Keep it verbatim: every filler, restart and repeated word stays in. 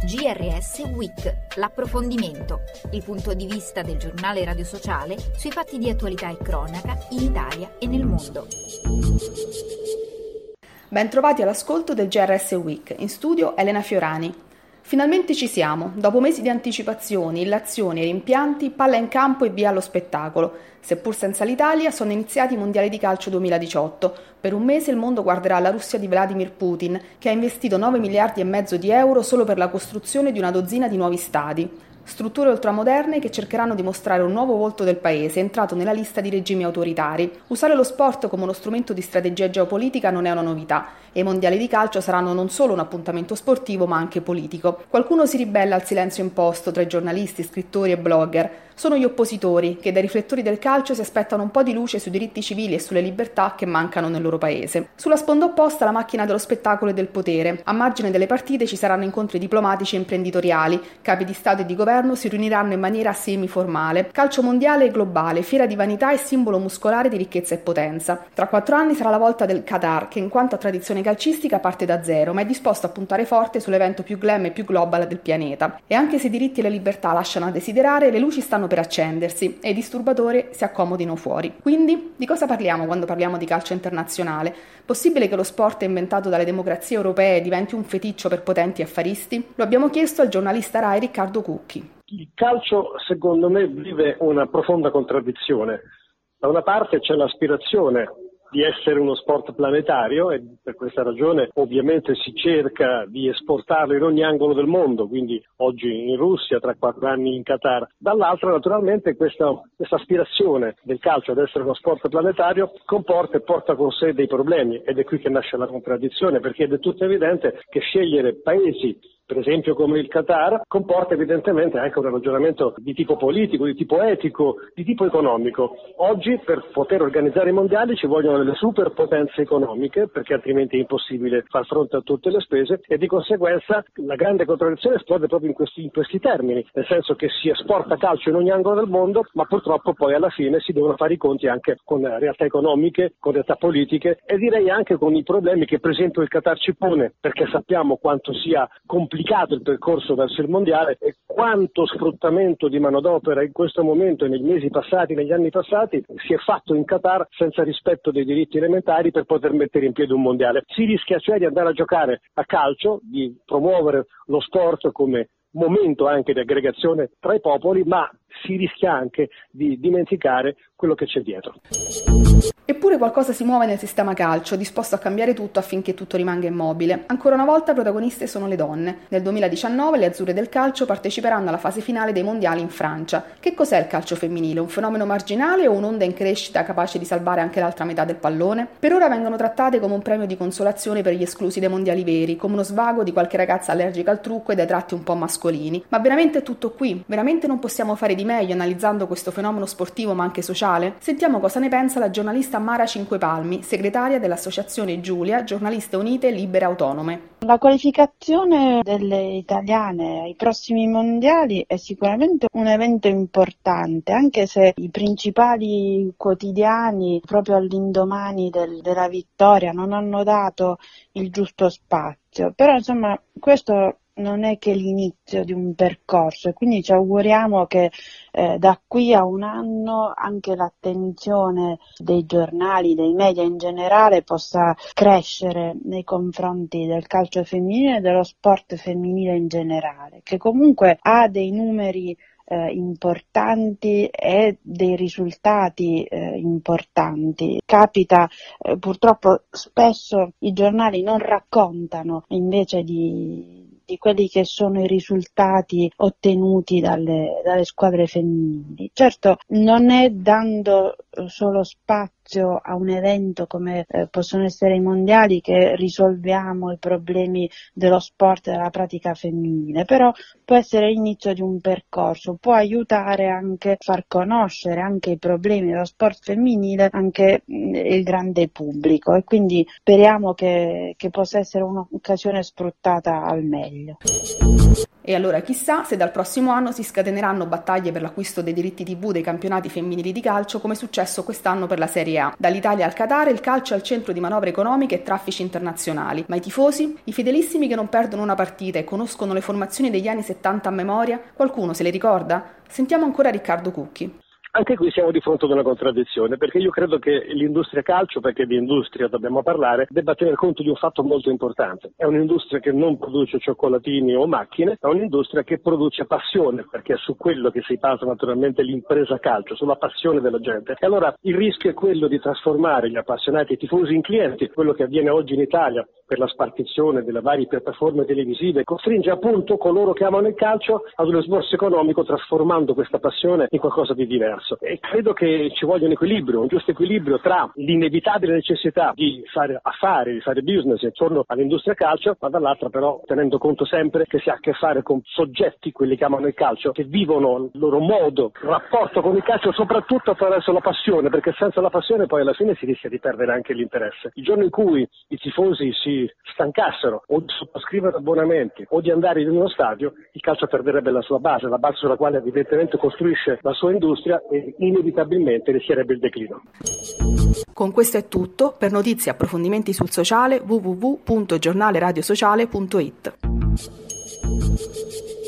G R S Week, l'approfondimento, il punto di vista del giornale radio sociale sui fatti di attualità e cronaca in Italia e nel mondo. Bentrovati all'ascolto del G R S Week, in studio Elena Fiorani. Finalmente ci siamo, dopo mesi di anticipazioni, illazioni e rimpianti, palla in campo e via allo spettacolo. Seppur senza l'Italia, sono iniziati i mondiali di calcio duemiladiciotto. Per un mese il mondo guarderà la Russia di Vladimir Putin, che ha investito nove miliardi e mezzo di euro solo per la costruzione di una dozzina di nuovi stadi. Strutture ultramoderne che cercheranno di mostrare un nuovo volto del paese, entrato nella lista di regimi autoritari. Usare lo sport come uno strumento di strategia geopolitica non è una novità e i mondiali di calcio saranno non solo un appuntamento sportivo ma anche politico. Qualcuno si ribella al silenzio imposto tra i giornalisti, scrittori e blogger. Sono gli oppositori che dai riflettori del calcio si aspettano un po' di luce sui diritti civili e sulle libertà che mancano nel loro paese. Sulla sponda opposta la macchina dello spettacolo e del potere. A margine delle partite ci saranno incontri diplomatici e imprenditoriali. Capi di Stato e di governo si riuniranno in maniera semiformale. Calcio mondiale e globale, fiera di vanità e simbolo muscolare di ricchezza e potenza. Tra quattro anni sarà la volta del Qatar, che in quanto a tradizione calcistica parte da zero, ma è disposto a puntare forte sull'evento più glam e più global del pianeta. E anche se i diritti e le libertà lasciano a desiderare, le luci stanno per accendersi e i disturbatori si accomodino fuori. Quindi, di cosa parliamo quando parliamo di calcio internazionale? Possibile che lo sport inventato dalle democrazie europee diventi un feticcio per potenti affaristi? Lo abbiamo chiesto al giornalista Rai Riccardo Cucchi. Il calcio, secondo me, vive una profonda contraddizione. Da una parte c'è l'aspirazione di essere uno sport planetario e per questa ragione ovviamente si cerca di esportarlo in ogni angolo del mondo, quindi oggi in Russia, tra quattro anni in Qatar. Dall'altra naturalmente questa, questa aspirazione del calcio ad essere uno sport planetario comporta e porta con sé dei problemi ed è qui che nasce la contraddizione, perché è del tutto evidente che scegliere paesi per esempio come il Qatar, comporta evidentemente anche un ragionamento di tipo politico, di tipo etico, di tipo economico. Oggi per poter organizzare i mondiali ci vogliono delle superpotenze economiche, perché altrimenti è impossibile far fronte a tutte le spese e di conseguenza la grande contraddizione esplode proprio in questi, in questi termini, nel senso che si esporta calcio in ogni angolo del mondo, ma purtroppo poi alla fine si devono fare i conti anche con realtà economiche, con realtà politiche e direi anche con i problemi che per esempio il Qatar ci pone, perché sappiamo quanto sia complicato complicato il percorso verso il mondiale e quanto sfruttamento di manodopera in questo momento e nei mesi passati, negli anni passati, si è fatto in Qatar senza rispetto dei diritti elementari per poter mettere in piedi un mondiale. Si rischia cioè di andare a giocare a calcio, di promuovere lo sport come momento anche di aggregazione tra i popoli, ma si rischia anche di dimenticare quello che c'è dietro. Eppure qualcosa si muove nel sistema calcio, disposto a cambiare tutto affinché tutto rimanga immobile. Ancora una volta protagoniste sono le donne. Nel duemiladiciannove le azzurre del calcio parteciperanno alla fase finale dei mondiali in Francia. Che cos'è il calcio femminile? Un fenomeno marginale o un'onda in crescita capace di salvare anche l'altra metà del pallone? Per ora vengono trattate come un premio di consolazione per gli esclusi dai mondiali veri, come uno svago di qualche ragazza allergica al trucco e dai tratti un po' mascolini. Ma veramente è tutto qui? Veramente non possiamo fare di meglio analizzando questo fenomeno sportivo ma anche sociale? Sentiamo cosa ne pensa la giornalista Mara Cinquepalmi, segretaria dell'associazione Giulia, Giornaliste Unite Libere Autonome. La qualificazione delle italiane ai prossimi mondiali è sicuramente un evento importante, anche se i principali quotidiani proprio all'indomani del, della vittoria non hanno dato il giusto spazio. Però insomma questo non è che l'inizio di un percorso e quindi ci auguriamo che eh, da qui a un anno anche l'attenzione dei giornali, dei media in generale possa crescere nei confronti del calcio femminile e dello sport femminile in generale, che comunque ha dei numeri eh, importanti e dei risultati eh, importanti. Capita eh, purtroppo spesso i giornali non raccontano invece di di quelli che sono i risultati ottenuti dalle, dalle squadre femminili. Certo, non è dando solo spazio a un evento come eh, possono essere i mondiali che risolviamo i problemi dello sport e della pratica femminile, però può essere l'inizio di un percorso, può aiutare anche a far conoscere anche i problemi dello sport femminile anche mh, il grande pubblico e quindi speriamo che, che possa essere un'occasione sfruttata al meglio. E allora chissà se dal prossimo anno si scateneranno battaglie per l'acquisto dei diritti tivù dei campionati femminili di calcio come succede successo quest'anno per la Serie A. Dall'Italia al Qatar il calcio è al centro di manovre economiche e traffici internazionali, ma i tifosi, i fedelissimi che non perdono una partita e conoscono le formazioni degli anni settanta a memoria, qualcuno se le ricorda? Sentiamo ancora Riccardo Cucchi. Anche qui siamo di fronte ad una contraddizione, perché io credo che l'industria calcio, perché di industria dobbiamo parlare, debba tener conto di un fatto molto importante. È un'industria che non produce cioccolatini o macchine, è un'industria che produce passione, perché è su quello che si basa naturalmente l'impresa calcio, sulla passione della gente. E allora il rischio è quello di trasformare gli appassionati e tifosi in clienti, quello che avviene oggi in Italia per la spartizione delle varie piattaforme televisive, costringe appunto coloro che amano il calcio ad uno sborso economico, trasformando questa passione in qualcosa di diverso. E credo che ci voglia un equilibrio, un giusto equilibrio tra l'inevitabile necessità di fare affari, di fare business intorno all'industria calcio, ma dall'altra però tenendo conto sempre che si ha a che fare con soggetti, quelli che amano il calcio, che vivono il loro modo, il rapporto con il calcio soprattutto attraverso la passione, perché senza la passione poi alla fine si rischia di perdere anche l'interesse. Il giorno in cui i tifosi si stancassero o di sottoscrivere abbonamenti o di andare in uno stadio, il calcio perderebbe la sua base, la base sulla quale evidentemente costruisce la sua industria, e inevitabilmente rischierebbe il declino. Con questo è tutto. Per notizie e approfondimenti sul sociale w w w punto giornale radio sociale punto it.